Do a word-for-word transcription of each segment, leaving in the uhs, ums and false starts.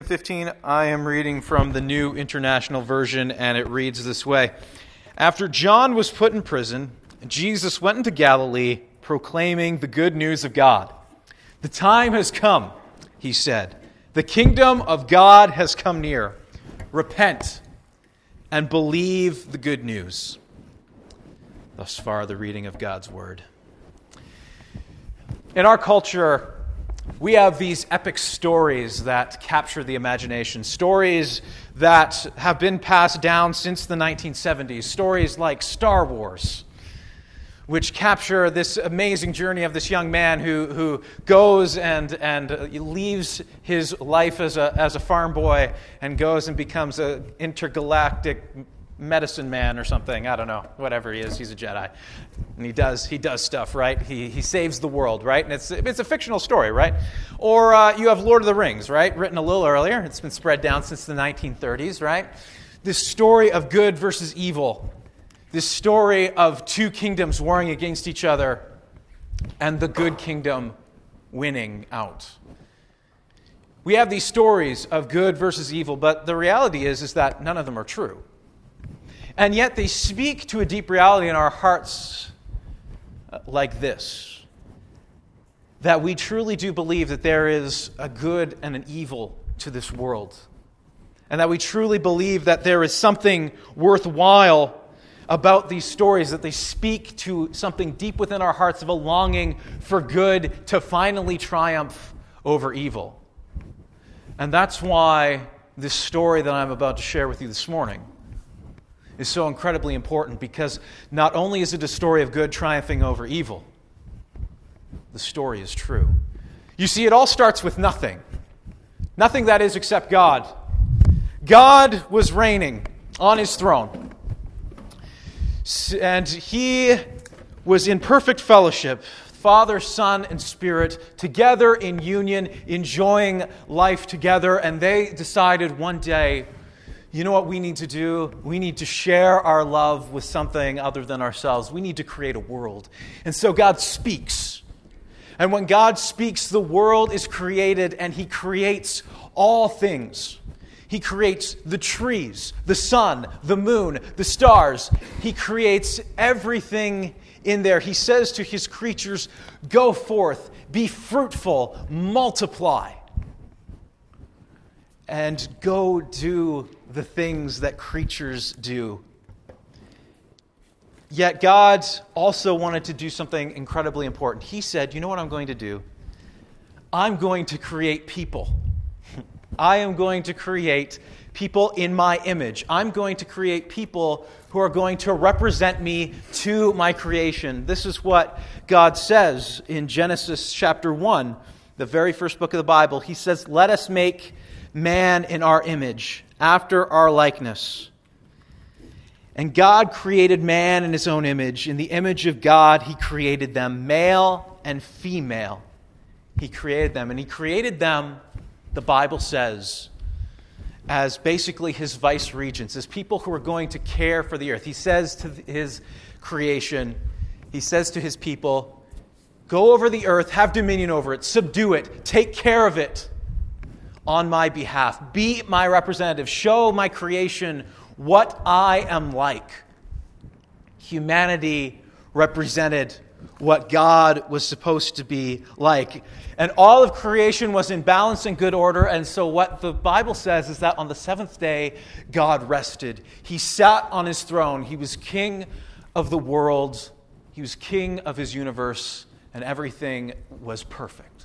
fifteen, I am reading from the New International Version, and it reads this way. After John was put in prison, Jesus went into Galilee proclaiming the good news of God. The time has come, he said. The kingdom of God has come near. Repent and believe the good news. Thus far, the reading of God's word. In our culture, we have these epic stories that capture the imagination, stories that have been passed down since the nineteen seventies, stories like Star Wars, which capture this amazing journey of this young man who, who goes and, and leaves his life as a, as a farm boy and goes and becomes an intergalactic medicine man or something. I don't know. Whatever he is, he's a Jedi. And he does he does stuff, right? He he saves the world, right? And it's it's a fictional story, right? Or uh, you have Lord of the Rings, right? Written a little earlier. It's been spread down since the nineteen thirties, right? This story of good versus evil. This story of two kingdoms warring against each other and the good kingdom winning out. We have these stories of good versus evil, but the reality is, is that none of them are true. And yet they speak to a deep reality in our hearts like this, that we truly do believe that there is a good and an evil to this world, and that we truly believe that there is something worthwhile about these stories, that they speak to something deep within our hearts of a longing for good to finally triumph over evil. And that's why this story that I'm about to share with you this morning is so incredibly important, because not only is it a story of good triumphing over evil, the story is true. You see, it all starts with nothing. Nothing, that is, except God. God was reigning on his throne. And he was in perfect fellowship, Father, Son, and Spirit, together in union, enjoying life together. And they decided one day, you know what we need to do? We need to share our love with something other than ourselves. We need to create a world. And so God speaks. And when God speaks, the world is created, and he creates all things. He creates the trees, the sun, the moon, the stars. He creates everything in there. He says to his creatures, go forth, be fruitful, multiply, and go do the things that creatures do. Yet God also wanted to do something incredibly important. He said, you know what I'm going to do? I'm going to create people. I am going to create people in my image. I'm going to create people who are going to represent me to my creation. This is what God says in Genesis chapter one, the very first book of the Bible. He says, let us make man in our image, after our likeness. And God created man in his own image. In the image of God, he created them, male and female. He created them. And he created them, the Bible says, as basically his vice regents, as people who are going to care for the earth. He says to his creation, he says to his people, go over the earth, have dominion over it, subdue it, take care of it on my behalf. Be my representative. Show my creation what I am like. Humanity represented what God was supposed to be like. And all of creation was in balance and good order. And so what the Bible says is that on the seventh day, God rested. He sat on his throne. He was king of the world. He was king of his universe. And everything was perfect.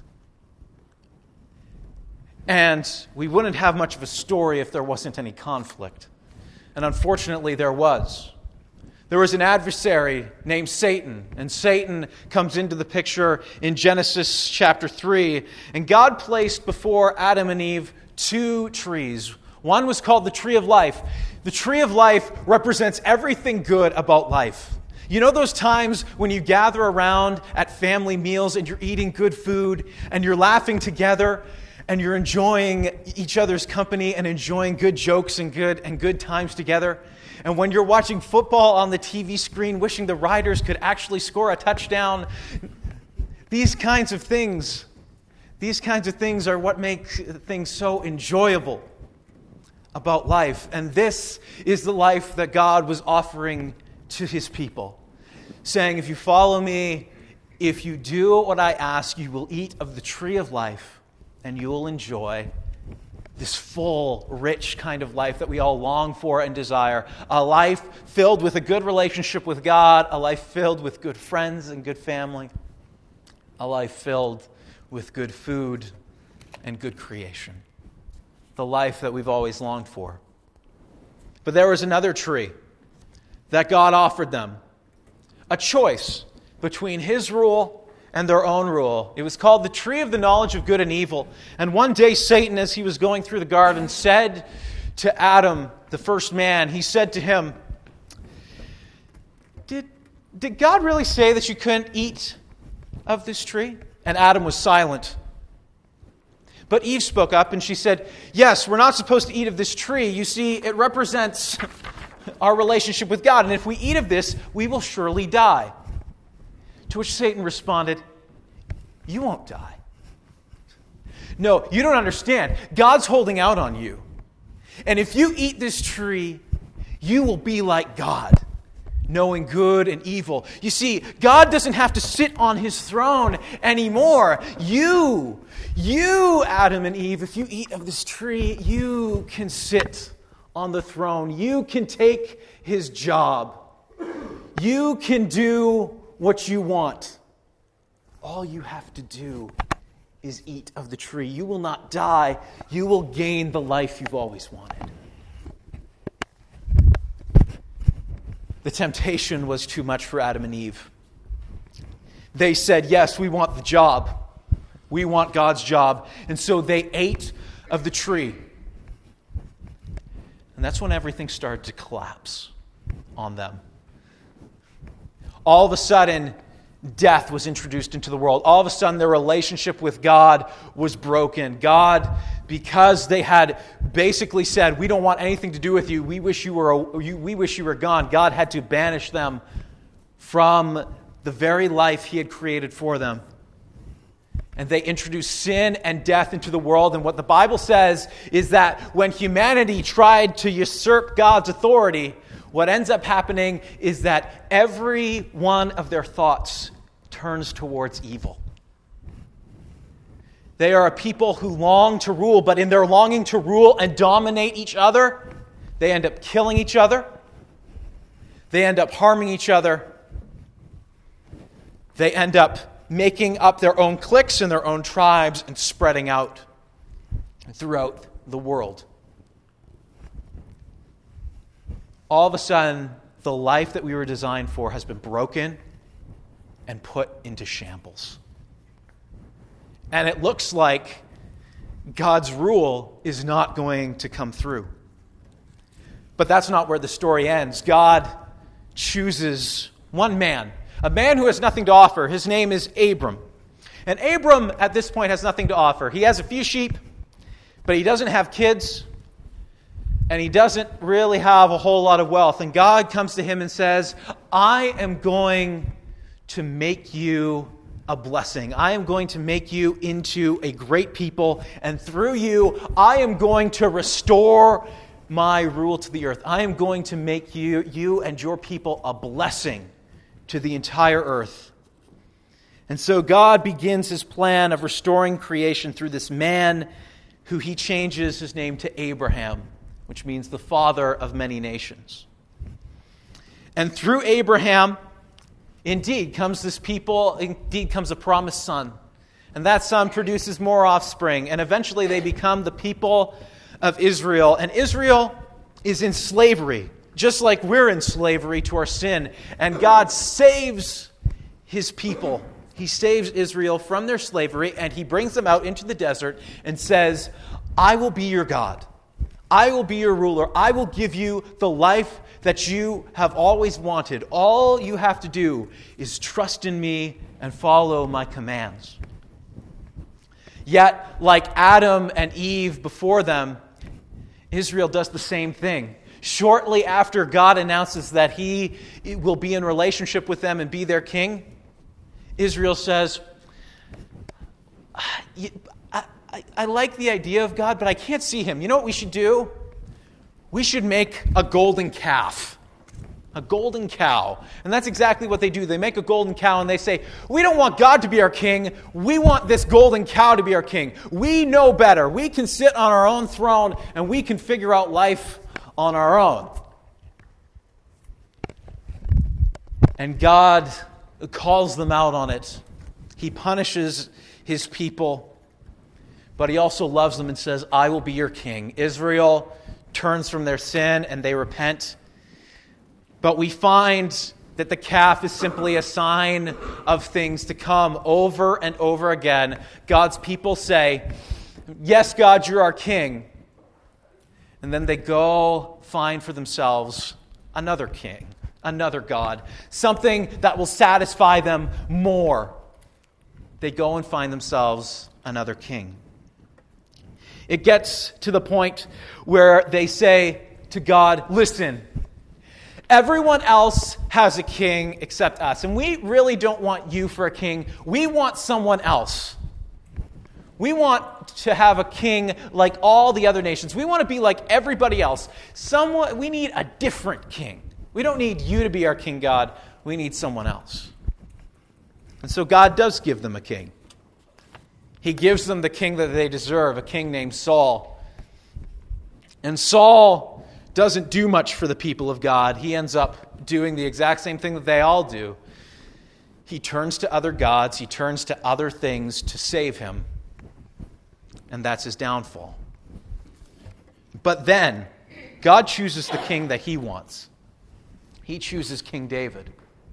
And we wouldn't have much of a story if there wasn't any conflict. And unfortunately, there was. There was an adversary named Satan, and Satan comes into the picture in Genesis chapter three. And God placed before Adam and Eve two trees. One was called the tree of life. The tree of life represents everything good about life. You know those times when you gather around at family meals and you're eating good food and you're laughing together and you're enjoying each other's company and enjoying good jokes and good and good times together? And when you're watching football on the T V screen, wishing the Riders could actually score a touchdown, these kinds of things, These kinds of things are what make things so enjoyable about life. And this is the life that God was offering to his people, saying, if you follow me, if you do what I ask, you will eat of the tree of life, and you will enjoy this full, rich kind of life that we all long for and desire. A life filled with a good relationship with God, a life filled with good friends and good family, a life filled with good food and good creation. The life that we've always longed for. But there was another tree that God offered them. A choice between his rule and their own rule. It was called the tree of the knowledge of good and evil. And one day Satan, as he was going through the garden, said to Adam, the first man, he said to him, Did, did God really say that you couldn't eat of this tree? And Adam was silent. But Eve spoke up and she said, yes, we're not supposed to eat of this tree. You see, it represents our relationship with God. And if we eat of this, we will surely die. To which Satan responded, you won't die. No, you don't understand. God's holding out on you. And if you eat this tree, you will be like God, knowing good and evil. You see, God doesn't have to sit on his throne anymore. You, you, Adam and Eve, if you eat of this tree, you can sit on the throne. You can take his job. You can do what you want. All you have to do is eat of the tree. You will not die. You will gain the life you've always wanted. The temptation was too much for Adam and Eve. They said, yes, we want the job. We want God's job. And so they ate of the tree. And that's when everything started to collapse on them. All of a sudden, death was introduced into the world. All of a sudden, their relationship with God was broken. God, because they had basically said, we don't want anything to do with you. We wish you were, we wish you were gone. God had to banish them from the very life he had created for them. And they introduced sin and death into the world. And what the Bible says is that when humanity tried to usurp God's authority, what ends up happening is that every one of their thoughts turns towards evil. They are a people who long to rule, but in their longing to rule and dominate each other, they end up killing each other. They end up harming each other. They end up making up their own cliques and their own tribes and spreading out throughout the world. All of a sudden, the life that we were designed for has been broken and put into shambles. And it looks like God's rule is not going to come through. But that's not where the story ends. God chooses one man, a man who has nothing to offer. His name is Abram. And Abram, at this point, has nothing to offer. He has a few sheep, but he doesn't have kids. And he doesn't really have a whole lot of wealth. And God comes to him and says, I am going to make you a blessing. I am going to make you into a great people. And through you, I am going to restore my rule to the earth. I am going to make you, you and your people a blessing to the entire earth. And so God begins his plan of restoring creation through this man who he changes his name to Abraham, which means the father of many nations. And through Abraham, indeed, comes this people, indeed comes a promised son. And that son produces more offspring. And eventually they become the people of Israel. And Israel is in slavery, just like we're in slavery to our sin. And God saves his people. He saves Israel from their slavery, and he brings them out into the desert and says, I will be your God. I will be your ruler. I will give you the life that you have always wanted. All you have to do is trust in me and follow my commands. Yet, like Adam and Eve before them, Israel does the same thing. Shortly after God announces that he will be in relationship with them and be their king, Israel says, I, I like the idea of God, but I can't see him. You know what we should do? We should make a golden calf. A golden cow. And that's exactly what they do. They make a golden cow and they say, we don't want God to be our king. We want this golden cow to be our king. We know better. We can sit on our own throne and we can figure out life on our own. And God calls them out on it. He punishes his people, but he also loves them and says, I will be your king. Israel turns from their sin and they repent. But we find that the calf is simply a sign of things to come. Over and over again, God's people say, yes, God, you're our king. And then they go find for themselves another king, another God, something that will satisfy them more. They go and find themselves another king. It gets to the point where they say to God, listen, everyone else has a king except us. And we really don't want you for a king. We want someone else. We want to have a king like all the other nations. We want to be like everybody else. Someone, we need a different king. We don't need you to be our king, God. We need someone else. And so God does give them a king. He gives them the king that they deserve, a king named Saul. And Saul doesn't do much for the people of God. He ends up doing the exact same thing that they all do. He turns to other gods. He turns to other things to save him. And that's his downfall. But then, God chooses the king that he wants. He chooses King David.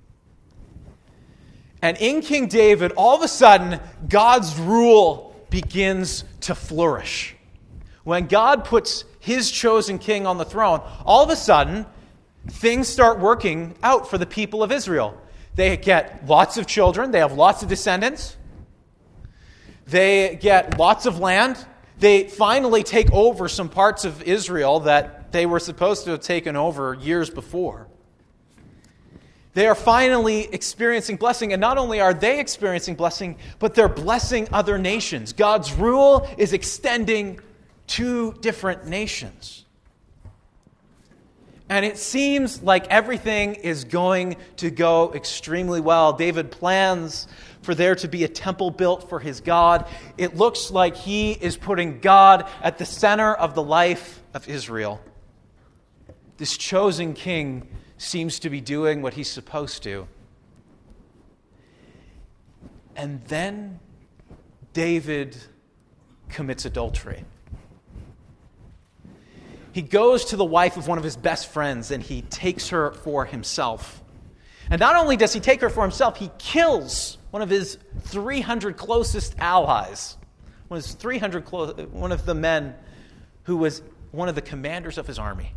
And in King David, all of a sudden, God's rule begins to flourish. When God puts his chosen king on the throne, all of a sudden, things start working out for the people of Israel. They get lots of children. They have lots of descendants. They get lots of land. They finally take over some parts of Israel that they were supposed to have taken over years before. They are finally experiencing blessing. And not only are they experiencing blessing, but they're blessing other nations. God's rule is extending to different nations. And it seems like everything is going to go extremely well. David plans for there to be a temple built for his God. It looks like he is putting God at the center of the life of Israel. This chosen king seems to be doing what he's supposed to. And then David commits adultery. He goes to the wife of one of his best friends and he takes her for himself. And not only does he take her for himself, he kills one of his three hundred closest allies. One of his three hundred clo- one of the men who was one of the commanders of his army.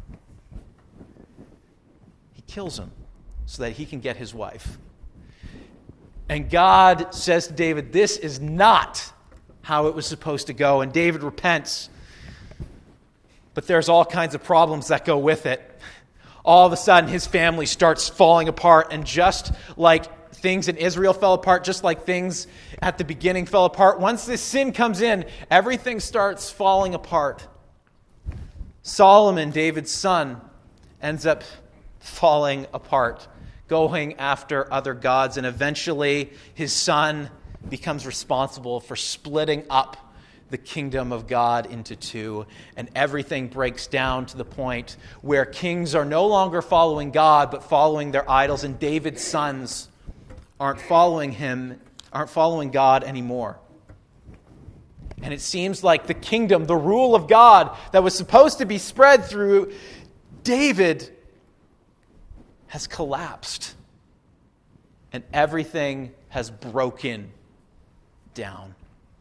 He kills him so that he can get his wife. And God says to David, this is not how it was supposed to go. And David repents. But there's all kinds of problems that go with it. All of a sudden, his family starts falling apart. And just like things in Israel fell apart, just like things at the beginning fell apart, once this sin comes in, everything starts falling apart. Solomon, David's son, ends up falling apart, going after other gods. And eventually, his son becomes responsible for splitting up the kingdom of God into two, and everything breaks down to the point where kings are no longer following God, but following their idols, and David's sons aren't following him, aren't following God anymore. And it seems like the kingdom, the rule of God that was supposed to be spread through David has collapsed, and everything has broken down.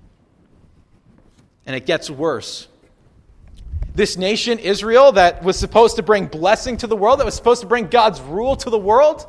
And it gets worse. This nation, Israel, that was supposed to bring blessing to the world, that was supposed to bring God's rule to the world,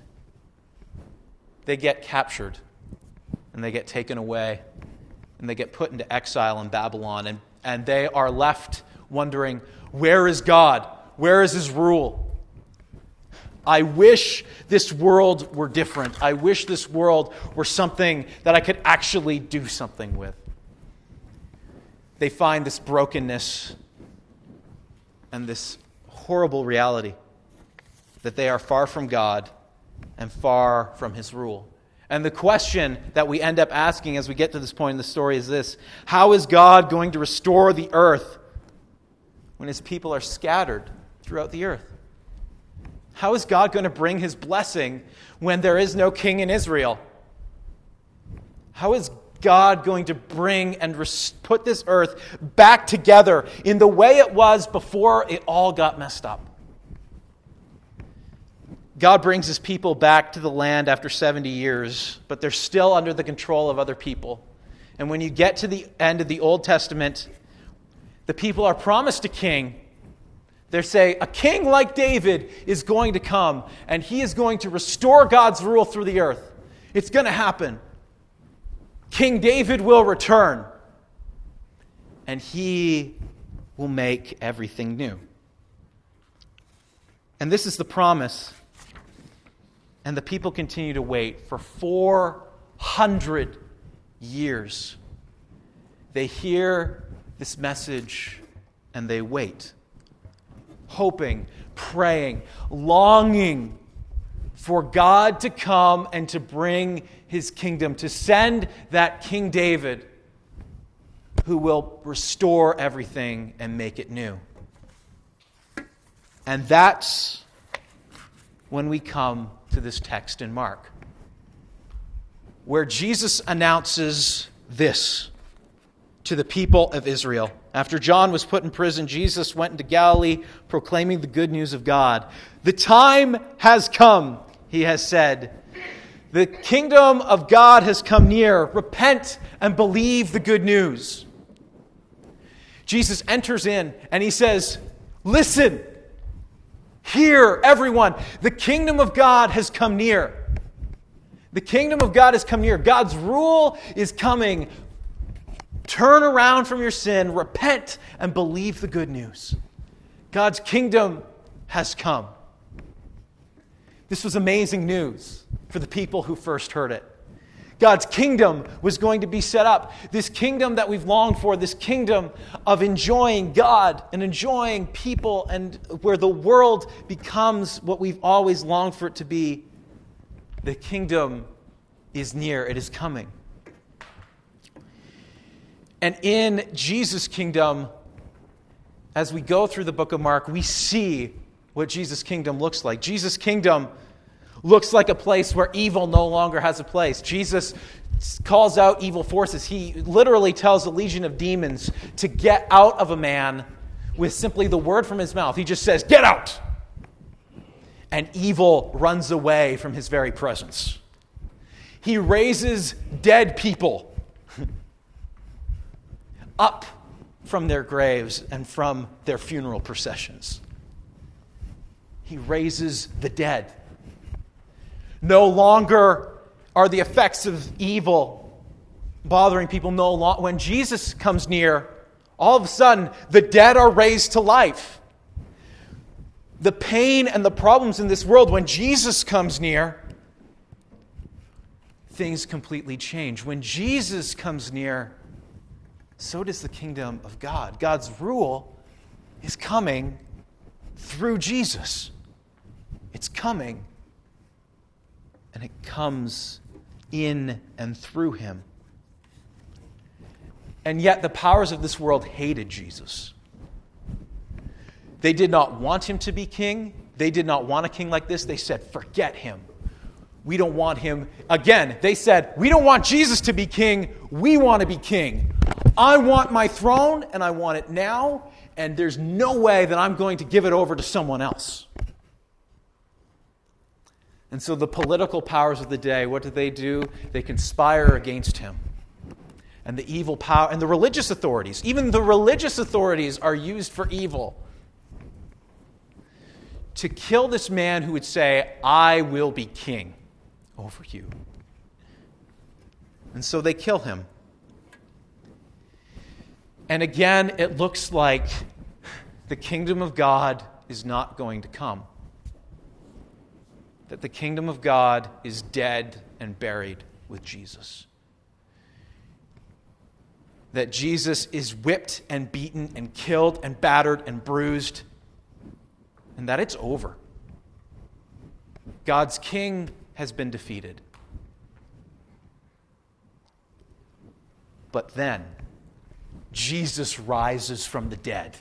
they get captured and they get taken away and they get put into exile in Babylon. And, and they are left wondering, where is God? Where is his rule? I wish this world were different. I wish this world were something that I could actually do something with. they find this brokenness and this horrible reality that they are far from God and far from His rule. And the question that we end up asking as we get to this point in the story is this: how is God going to restore the earth when His people are scattered throughout the earth? How is God going to bring His blessing when there is no king in Israel? How is God going to bring and res- put this earth back together in the way it was before it all got messed up? God brings His people back to the land after seventy years, but they're still under the control of other people. And when you get to the end of the Old Testament, the people are promised a king. They say, a king like David is going to come, and he is going to restore God's rule through the earth. It's going to happen. King David will return, and he will make everything new. And this is the promise. And the people continue to wait for four hundred years. They hear this message and they wait, hoping, praying, longing for God to come and to bring His kingdom, to send that King David who will restore everything and make it new. And that's when we come to this text in Mark, where Jesus announces this to the people of Israel. After John was put in prison, Jesus went into Galilee proclaiming the good news of God. The time has come, He has said. The kingdom of God has come near. Repent and believe the good news. Jesus enters in and He says, listen, hear, everyone, the kingdom of God has come near. The kingdom of God has come near. God's rule is coming. Turn around from your sin, repent, and believe the good news. God's kingdom has come. This was amazing news for the people who first heard it. God's kingdom was going to be set up. This kingdom that we've longed for, this kingdom of enjoying God and enjoying people, and where the world becomes what we've always longed for it to be. The kingdom is near. It is coming. And in Jesus' kingdom, as we go through the book of Mark, we see what Jesus' kingdom looks like. Jesus' kingdom looks like a place where evil no longer has a place. Jesus calls out evil forces. He literally tells a legion of demons to get out of a man with simply the word from his mouth. He just says, get out! And evil runs away from His very presence. He raises dead people up from their graves and from their funeral processions. He raises the dead. No longer are the effects of evil bothering people. No long- when Jesus comes near, all of a sudden, the dead are raised to life. The pain and the problems in this world, when Jesus comes near, things completely change. When Jesus comes near, so does the kingdom of God. God's rule is coming through Jesus. It's coming, and it comes in and through Him. And yet the powers of this world hated Jesus. They did not want Him to be king. They did not want a king like this. They said, forget Him. We don't want Him. Again, they said, we don't want Jesus to be king. We want to be king. I want my throne, and I want it now, and there's no way that I'm going to give it over to someone else. And so the political powers of the day, what do they do? They conspire against Him. And the evil power, and the religious authorities, even the religious authorities are used for evil. To kill this man who would say, I will be king over you. And so they kill him. And again, it looks like the kingdom of God is not going to come. That the kingdom of God is dead and buried with Jesus. that Jesus is whipped and beaten and killed and battered and bruised, and that it's over. God's king has been defeated. But then, Jesus rises from the dead.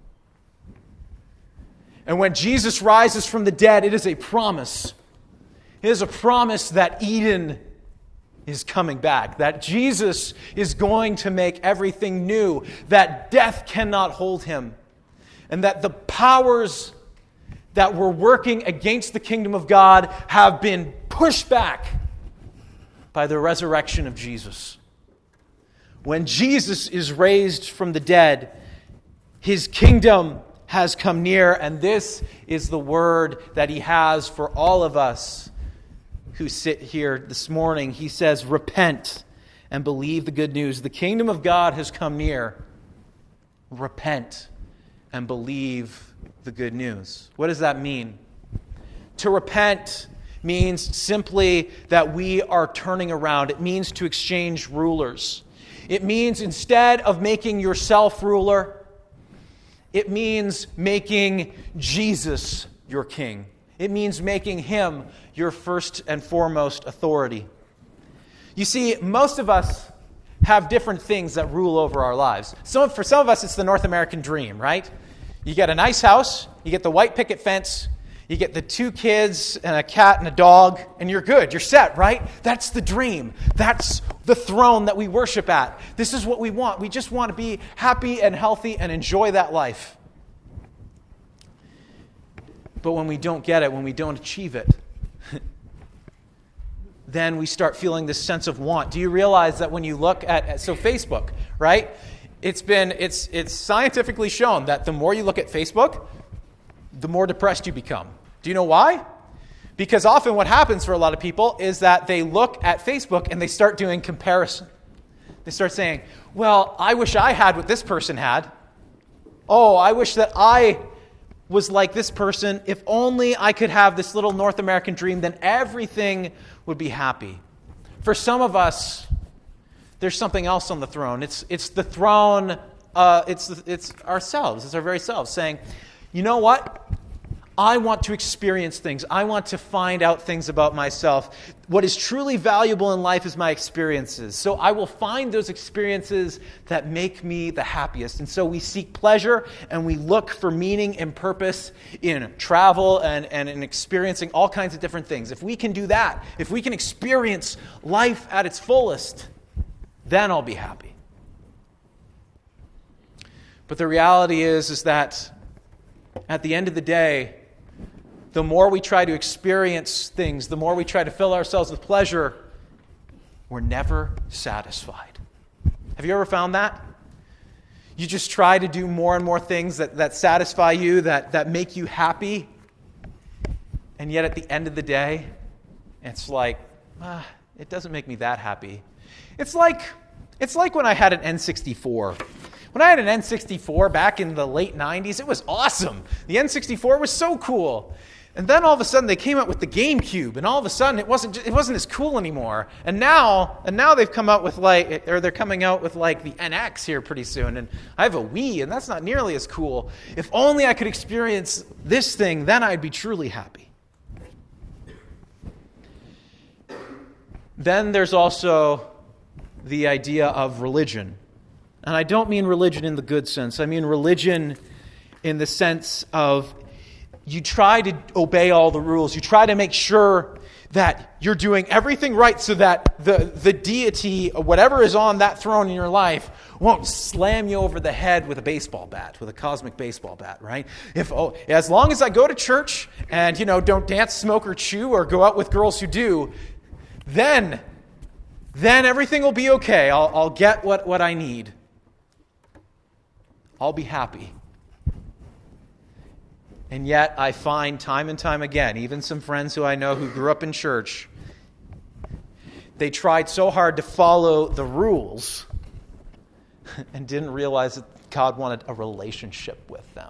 And when Jesus rises from the dead, it is a promise. It is a promise that Eden is coming back, that Jesus is going to make everything new, that death cannot hold him, and that the powers that were working against the kingdom of God have been pushed back by the resurrection of Jesus. When Jesus is raised from the dead, his kingdom has come near, and this is the word that he has for all of us who sit here this morning. He says, repent and believe the good news. The kingdom of God has come near. Repent and believe the good news. What does that mean? To repent means simply that we are turning around. It means to exchange rulers. It means instead of making yourself ruler, it means making Jesus your king. It means making him your first and foremost authority. You see, most of us have different things that rule over our lives. So for some of us, it's the North American dream, right? You get a nice house, you get the white picket fence, you get the two kids and a cat and a dog, and you're good. You're set, right? That's the dream. That's the throne that we worship at. This is what we want. We just want to be happy and healthy and enjoy that life. But when we don't get it, when we don't achieve it, then we start feeling this sense of want. Do you realize that when you look at, so Facebook, right? It's been, it's, it's scientifically shown that the more you look at Facebook, the more depressed you become. Do you know why? Because often what happens for a lot of people is that they look at Facebook and they start doing comparison. They start saying, well, I wish I had what this person had. Oh, I wish that I was like this person. If only I could have this little North American dream, then everything would be happy. For some of us, there's something else on the throne. It's it's the throne, uh, it's, it's ourselves, it's our very selves saying, you know what? I want to experience things. I want to find out things about myself. What is truly valuable in life is my experiences. So I will find those experiences that make me the happiest. And so we seek pleasure and we look for meaning and purpose in travel and, and in experiencing all kinds of different things. If we can do that, if we can experience life at its fullest, then I'll be happy. But the reality is, is that at the end of the day, the more we try to experience things, the more we try to fill ourselves with pleasure, we're never satisfied. Have you ever found that? You just try to do more and more things that, that satisfy you, that, that make you happy, and yet at the end of the day, it's like, ah, it doesn't make me that happy. It's like, it's like when I had an N sixty-four. When I had an N sixty-four back in the late nineties, it was awesome. The N sixty-four was so cool. And then all of a sudden they came out with the GameCube, and all of a sudden it wasn't it wasn't as cool anymore. And now and now they've come out with like or they're coming out with like the N X here pretty soon, and I have a Wii, and that's not nearly as cool. If only I could experience this thing, then I'd be truly happy. Then there's also the idea of religion. And I don't mean religion in the good sense. I mean religion in the sense of you try to obey all the rules. You try to make sure that you're doing everything right so that the, the deity, whatever is on that throne in your life, won't slam you over the head with a baseball bat, with a cosmic baseball bat, right? If oh, as long as I go to church and, you know, don't dance, smoke, or chew, or go out with girls who do, then, then everything will be okay. I'll, I'll get what, what I need. I'll be happy. And yet I find time and time again, even some friends who I know who grew up in church, they tried so hard to follow the rules and didn't realize that God wanted a relationship with them.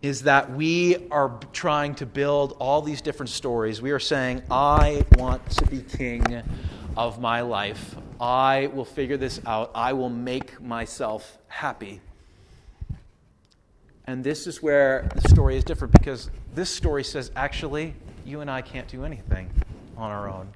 is that we are trying to build all these different stories. We are saying, I want to be king of my life. I will figure this out. I will make myself happy. And this is where the story is different, because this story says, actually, you and I can't do anything on our own.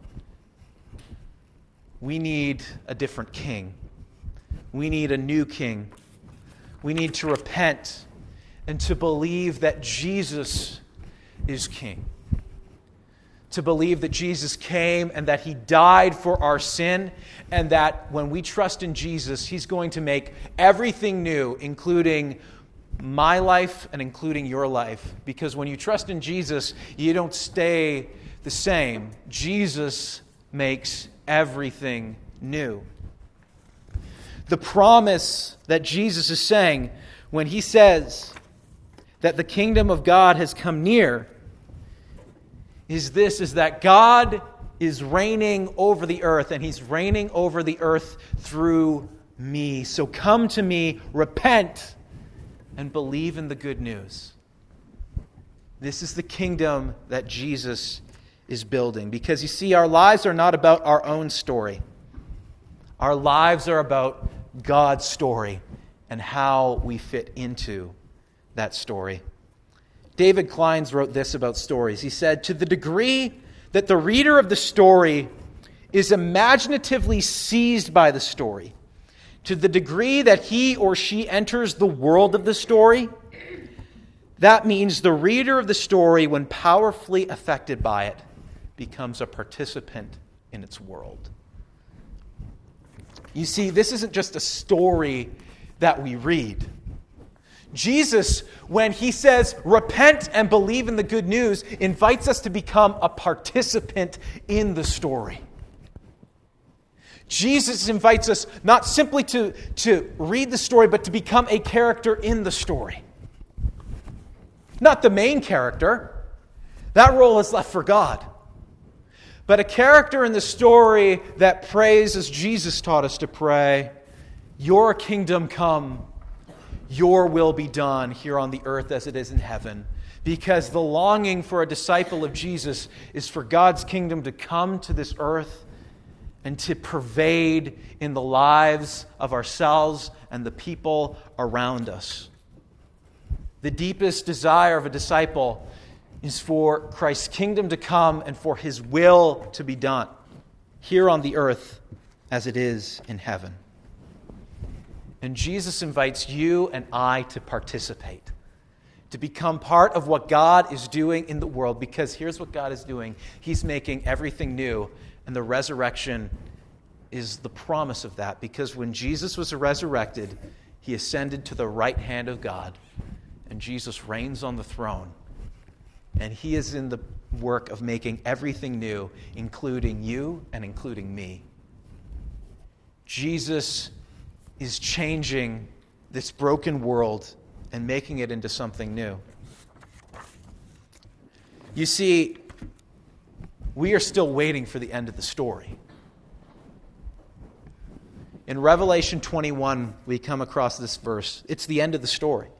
We need a different king. We need a new king. We need to repent and to believe that Jesus is king. To believe that Jesus came and that he died for our sin, and that when we trust in Jesus, he's going to make everything new, including my life and including your life. Because when you trust in Jesus, you don't stay the same. Jesus makes everything new. The promise that Jesus is saying when he says that the kingdom of God has come near is this, is that God is reigning over the earth, and he's reigning over the earth through me. So come to me, repent, and believe in the good news. This is the kingdom that Jesus is building. Because you see, our lives are not about our own story. Our lives are about God's story and how we fit into that story. David Kleins wrote this about stories. He said, to the degree that the reader of the story is imaginatively seized by the story, to the degree that he or she enters the world of the story, that means the reader of the story, when powerfully affected by it, becomes a participant in its world. You see, this isn't just a story that we read. Jesus, when he says, repent and believe in the good news, invites us to become a participant in the story. Jesus invites us not simply to, to read the story, but to become a character in the story. Not the main character. That role is left for God. But a character in the story that prays as Jesus taught us to pray, your kingdom come, your will be done here on the earth as it is in heaven. Because the longing for a disciple of Jesus is for God's kingdom to come to this earth and to pervade in the lives of ourselves and the people around us. The deepest desire of a disciple is for Christ's kingdom to come and for his will to be done here on the earth as it is in heaven. And Jesus invites you and I to participate, to become part of what God is doing in the world, because here's what God is doing. He's making everything new, and the resurrection is the promise of that, because when Jesus was resurrected, he ascended to the right hand of God, and Jesus reigns on the throne, and he is in the work of making everything new, including you and including me. Jesus is changing this broken world and making it into something new. You see, we are still waiting for the end of the story. In Revelation twenty-one, we come across this verse. It's the end of the story,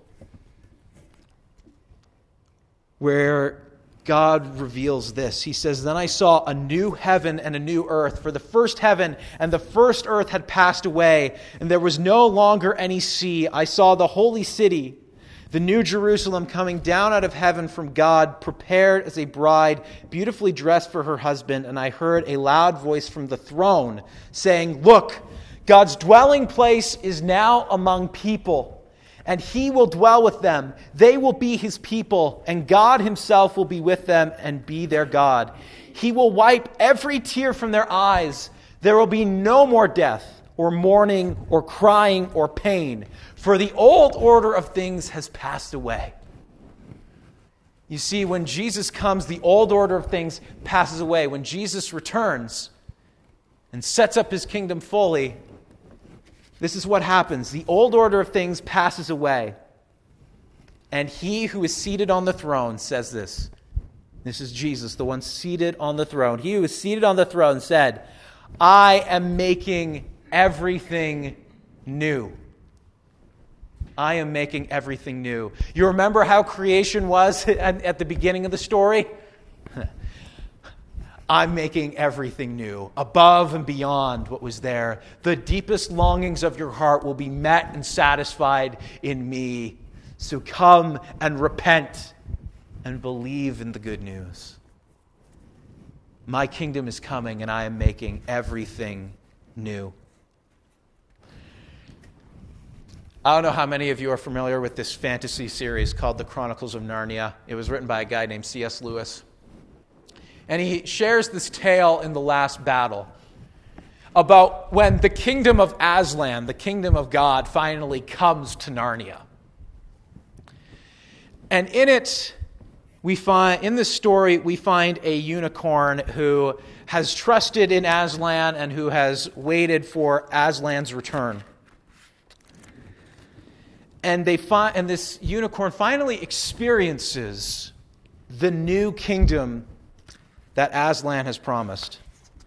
where God reveals this. He says, then I saw a new heaven and a new earth, for the first heaven and the first earth had passed away, and there was no longer any sea. I saw the holy city, the new Jerusalem, coming down out of heaven from God, prepared as a bride, beautifully dressed for her husband. And I heard a loud voice from the throne saying, look, God's dwelling place is now among people, and he will dwell with them. They will be his people, and God himself will be with them and be their God. He will wipe every tear from their eyes. There will be no more death, or mourning, or crying, or pain, for the old order of things has passed away. You see, when Jesus comes, the old order of things passes away. When Jesus returns and sets up his kingdom fully, this is what happens. The old order of things passes away. And he who is seated on the throne says this. This is Jesus, the one seated on the throne. He who is seated on the throne said, I am making everything new. I am making everything new. You remember how creation was at, at the beginning of the story? I'm making everything new, above and beyond what was there. The deepest longings of your heart will be met and satisfied in me. So come and repent and believe in the good news. My kingdom is coming, and I am making everything new. I don't know how many of you are familiar with this fantasy series called The Chronicles of Narnia. It was written by a guy named C S Lewis. And he shares this tale in The Last Battle about when the kingdom of Aslan, the kingdom of God, finally comes to Narnia. And in it, we find in this story, we find a unicorn who has trusted in Aslan and who has waited for Aslan's return. And they find, and this unicorn finally experiences the new kingdom that Aslan has promised.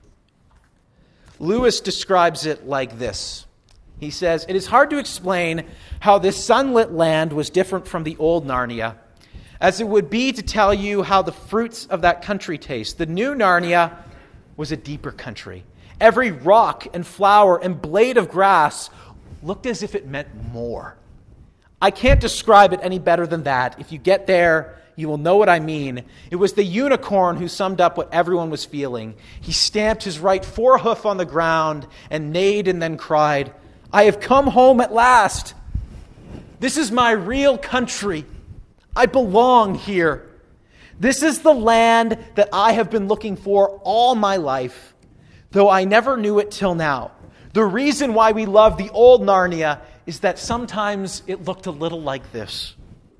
Lewis describes it like this. He says, "It is hard to explain how this sunlit land was different from the old Narnia, as it would be to tell you how the fruits of that country taste. The new Narnia was a deeper country. Every rock and flower and blade of grass looked as if it meant more. I can't describe it any better than that. If you get there, you will know what I mean. It was the unicorn who summed up what everyone was feeling. He stamped his right forehoof on the ground and neighed and then cried, 'I have come home at last. This is my real country. I belong here. This is the land that I have been looking for all my life, though I never knew it till now. The reason why we love the old Narnia is that sometimes it looked a little like this.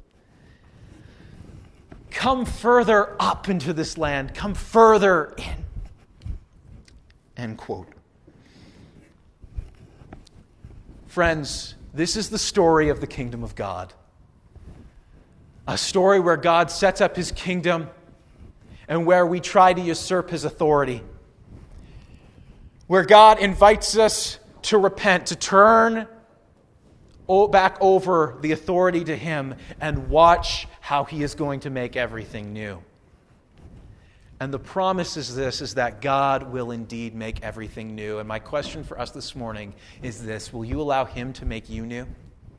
Come further up into this land. Come further in.'" End quote. Friends, this is the story of the kingdom of God. A story where God sets up his kingdom and where we try to usurp his authority. Where God invites us to repent, to turn back over the authority to him and watch how he is going to make everything new. And the promise is this, is that God will indeed make everything new. And my question for us this morning is this: will you allow him to make you new?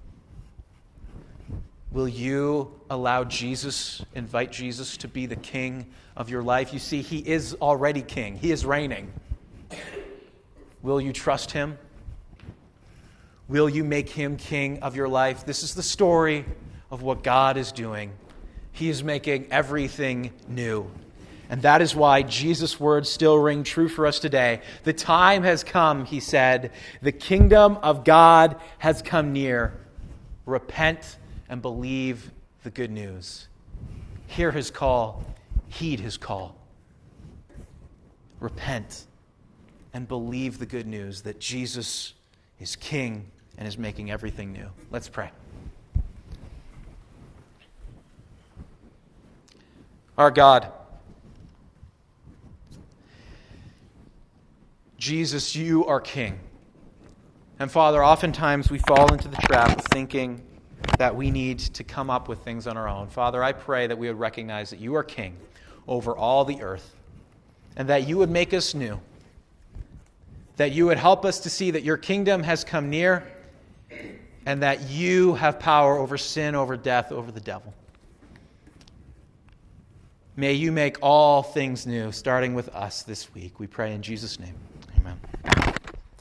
Will you allow Jesus, invite Jesus to be the king of your life? You see, he is already king. He is reigning. Will you trust him? Will you make him king of your life? This is the story of what God is doing. He is making everything new. And that is why Jesus' words still ring true for us today. The time has come, he said. The kingdom of God has come near. Repent and believe the good news. Hear his call. Heed his call. Repent and believe the good news that Jesus is king and is making everything new. Let's pray. Our God, Jesus, you are king. And Father, oftentimes we fall into the trap of thinking that we need to come up with things on our own. Father, I pray that we would recognize that you are king over all the earth and that you would make us new. That you would help us to see that your kingdom has come near and that you have power over sin, over death, over the devil. May you make all things new, starting with us this week. We pray in Jesus' name. Amen.